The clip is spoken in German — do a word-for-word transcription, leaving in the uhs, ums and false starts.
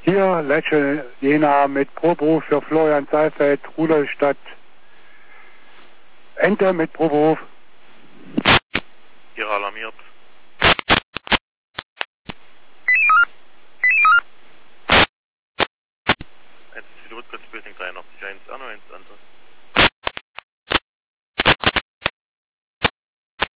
Hier, Lecce, Jena mit Proberuf für Florian Seifeld, Rudolstadt. Enter mit Proberuf. Hier alarmiert. Jetzt ist die Rückwärtsbildung.